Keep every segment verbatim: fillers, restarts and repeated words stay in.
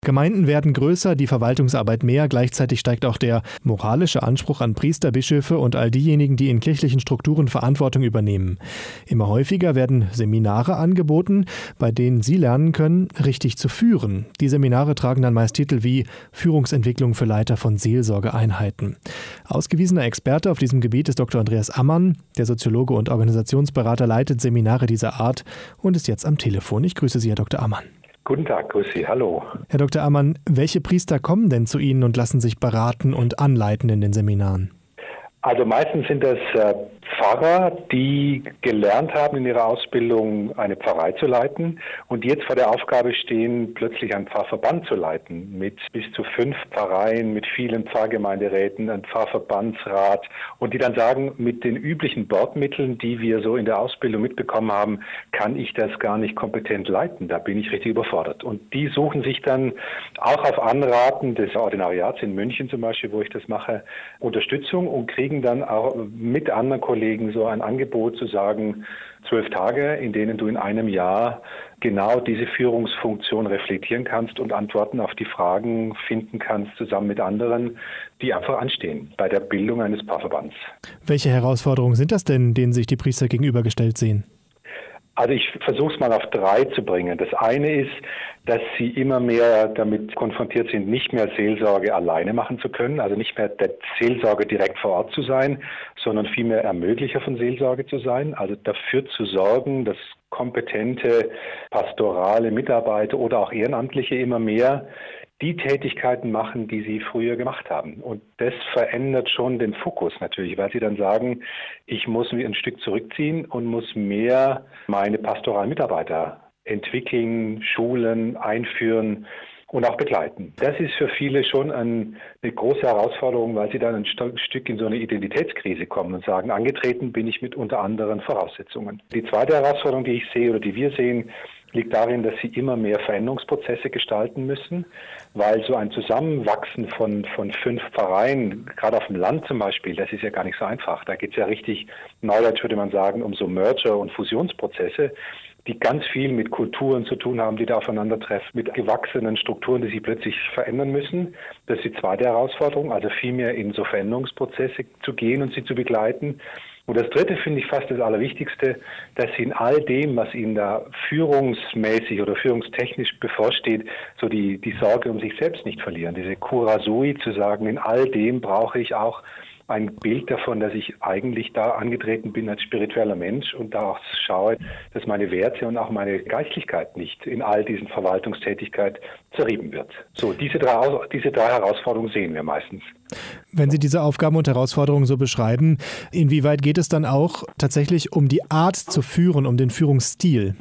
Gemeinden werden größer, die Verwaltungsarbeit mehr, gleichzeitig steigt auch der moralische Anspruch an Priester, Bischöfe und all diejenigen, die in kirchlichen Strukturen Verantwortung übernehmen. Immer häufiger werden Seminare angeboten, bei denen Sie lernen können, richtig zu führen. Die Seminare tragen dann meist Titel wie Führungsentwicklung für Leiter von Seelsorgeeinheiten. Ausgewiesener Experte auf diesem Gebiet ist Doktor Andreas Ammann. Der Soziologe und Organisationsberater leitet Seminare dieser Art und ist jetzt am Telefon. Ich grüße Sie, Herr Doktor Ammann. Guten Tag, grüß Sie, hallo. Herr Doktor Ammann, welche Priester kommen denn zu Ihnen und lassen sich beraten und anleiten in den Seminaren? Also meistens sind das äh, Pfarrer, die gelernt haben in ihrer Ausbildung, eine Pfarrei zu leiten und jetzt vor der Aufgabe stehen, plötzlich einen Pfarrverband zu leiten mit bis zu fünf Pfarreien, mit vielen Pfarrgemeinderäten, einem Pfarrverbandsrat und die dann sagen, mit den üblichen Bordmitteln, die wir so in der Ausbildung mitbekommen haben, kann ich das gar nicht kompetent leiten, da bin ich richtig überfordert. Und die suchen sich dann auch auf Anraten des Ordinariats in München zum Beispiel, wo ich das mache, Unterstützung und kriegen dann auch mit anderen Kollegen so ein Angebot zu sagen, zwölf Tage, in denen du in einem Jahr genau diese Führungsfunktion reflektieren kannst und Antworten auf die Fragen finden kannst, zusammen mit anderen, die einfach anstehen bei der Bildung eines Pfarrverbands. Welche Herausforderungen sind das denn, denen sich die Priester gegenübergestellt sehen? Also ich versuche es mal auf drei zu bringen. Das eine ist, dass sie immer mehr damit konfrontiert sind, nicht mehr Seelsorge alleine machen zu können, also nicht mehr der Seelsorger direkt vor Ort zu sein, sondern vielmehr Ermöglicher von Seelsorge zu sein, also dafür zu sorgen, dass kompetente pastorale Mitarbeiter oder auch Ehrenamtliche immer mehr die Tätigkeiten machen, die sie früher gemacht haben. Und das verändert schon den Fokus natürlich, weil sie dann sagen, ich muss mich ein Stück zurückziehen und muss mehr meine pastoralen Mitarbeiter entwickeln, schulen, einführen und auch begleiten. Das ist für viele schon ein, eine große Herausforderung, weil sie dann ein St- Stück in so eine Identitätskrise kommen und sagen, angetreten bin ich mit unter anderen Voraussetzungen. Die zweite Herausforderung, die ich sehe oder die wir sehen, liegt darin, dass sie immer mehr Veränderungsprozesse gestalten müssen, weil so ein Zusammenwachsen von, von fünf Pfarreien, gerade auf dem Land zum Beispiel, das ist ja gar nicht so einfach. Da geht es ja richtig, neudeutsch würde man sagen, um so Merger- und Fusionsprozesse, die ganz viel mit Kulturen zu tun haben, die da aufeinandertreffen, mit gewachsenen Strukturen, die sich plötzlich verändern müssen. Das ist die zweite Herausforderung, also viel mehr in so Veränderungsprozesse zu gehen und sie zu begleiten. Und das dritte finde ich fast das Allerwichtigste, dass sie in all dem, was ihnen da führungsmäßig oder führungstechnisch bevorsteht, so die, die Sorge um sich selbst nicht verlieren. Diese Cura sui zu sagen, in all dem brauche ich auch ein Bild davon, dass ich eigentlich da angetreten bin als spiritueller Mensch und da auch schaue, dass meine Werte und auch meine Geistlichkeit nicht in all diesen Verwaltungstätigkeit zerrieben wird. So, diese drei, diese drei Herausforderungen sehen wir meistens. Wenn Sie diese Aufgaben und Herausforderungen so beschreiben, inwieweit geht es dann auch tatsächlich um die Art zu führen, um den Führungsstil?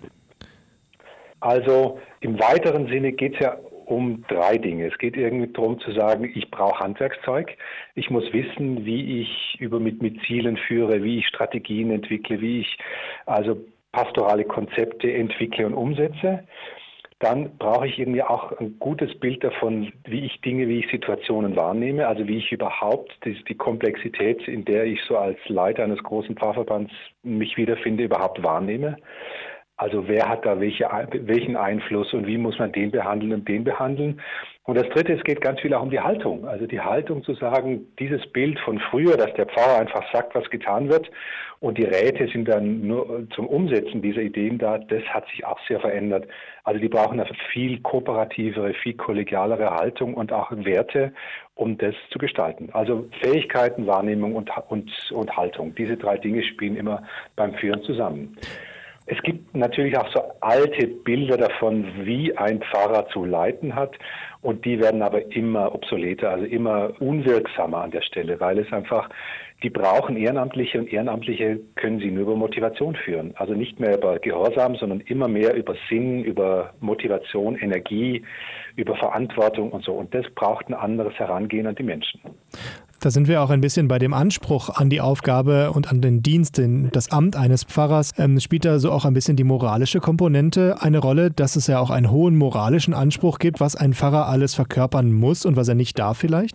Also im weiteren Sinne geht es ja um drei Dinge. Es geht irgendwie darum zu sagen, ich brauche Handwerkszeug. Ich muss wissen, wie ich über mit, mit Zielen führe, wie ich Strategien entwickle, wie ich also pastorale Konzepte entwickle und umsetze. Dann brauche ich irgendwie auch ein gutes Bild davon, wie ich Dinge, wie ich Situationen wahrnehme, also wie ich überhaupt die, die Komplexität, in der ich so als Leiter eines großen Pfarrverbands mich wiederfinde, überhaupt wahrnehme. Also wer hat da welche, welchen Einfluss und wie muss man den behandeln und den behandeln. Und das Dritte, es geht ganz viel auch um die Haltung. Also die Haltung zu sagen, dieses Bild von früher, dass der Pfarrer einfach sagt, was getan wird und die Räte sind dann nur zum Umsetzen dieser Ideen da, das hat sich auch sehr verändert. Also die brauchen eine viel kooperativere, viel kollegialere Haltung und auch Werte, um das zu gestalten. Also Fähigkeiten, Wahrnehmung und, und, und Haltung. Diese drei Dinge spielen immer beim Führen zusammen. Es gibt natürlich auch so alte Bilder davon, wie ein Pfarrer zu leiten hat und die werden aber immer obsoleter, also immer unwirksamer an der Stelle, weil es einfach, die brauchen Ehrenamtliche und Ehrenamtliche können sie nur über Motivation führen. Also nicht mehr über Gehorsam, sondern immer mehr über Sinn, über Motivation, Energie, über Verantwortung und so. Und das braucht ein anderes Herangehen an die Menschen. Da sind wir auch ein bisschen bei dem Anspruch an die Aufgabe und an den Dienst, den, das Amt eines Pfarrers. Ähm, spielt da so auch ein bisschen die moralische Komponente eine Rolle, dass es ja auch einen hohen moralischen Anspruch gibt, was ein Pfarrer alles verkörpern muss und was er nicht darf vielleicht?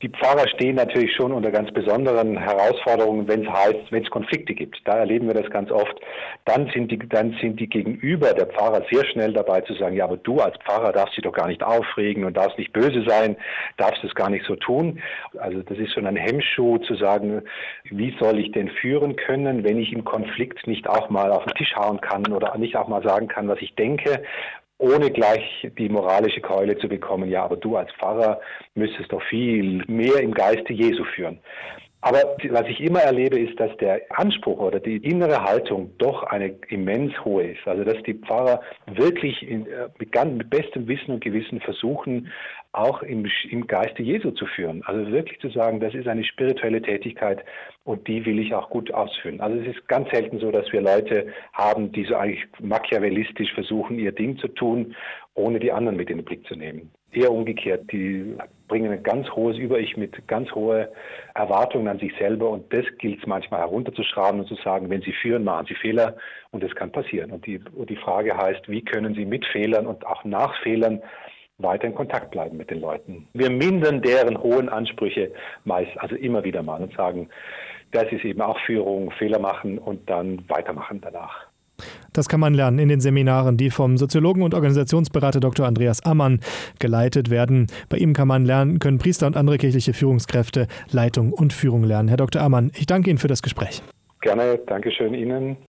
Die Pfarrer stehen natürlich schon unter ganz besonderen Herausforderungen, wenn es heißt, wenn es Konflikte gibt. Da erleben wir das ganz oft. Dann sind die, dann sind die Gegenüber der Pfarrer sehr schnell dabei zu sagen, ja, aber du als Pfarrer darfst dich doch gar nicht aufregen und darfst nicht böse sein, darfst es gar nicht so tun. Also das ist schon ein Hemmschuh zu sagen, wie soll ich denn führen können, wenn ich im Konflikt nicht auch mal auf den Tisch hauen kann oder nicht auch mal sagen kann, was ich denke, ohne gleich die moralische Keule zu bekommen, ja, aber du als Pfarrer müsstest doch viel mehr im Geiste Jesu führen. Aber was ich immer erlebe, ist, dass der Anspruch oder die innere Haltung doch eine immens hohe ist. Also dass die Pfarrer wirklich in, mit, ganz, mit bestem Wissen und Gewissen versuchen, auch im, im Geiste Jesu zu führen. Also wirklich zu sagen, das ist eine spirituelle Tätigkeit und die will ich auch gut ausführen. Also es ist ganz selten so, dass wir Leute haben, die so eigentlich machiavellistisch versuchen, ihr Ding zu tun, ohne die anderen mit in den Blick zu nehmen. Eher umgekehrt, die bringen ein ganz hohes Über-Ich mit, ganz hohe Erwartungen an sich selber und das gilt es manchmal herunterzuschrauben und zu sagen, wenn sie führen, machen sie Fehler und das kann passieren. Und die, und die Frage heißt, wie können sie mit Fehlern und auch nach Fehlern weiter in Kontakt bleiben mit den Leuten. Wir mindern deren hohen Ansprüche meist, also immer wieder mal und sagen, das ist eben auch Führung, Fehler machen und dann weitermachen danach. Das kann man lernen in den Seminaren, die vom Soziologen und Organisationsberater Doktor Andreas Ammann geleitet werden. Bei ihm kann man lernen, können Priester und andere kirchliche Führungskräfte Leitung und Führung lernen. Herr Doktor Ammann, ich danke Ihnen für das Gespräch. Gerne, Dankeschön Ihnen.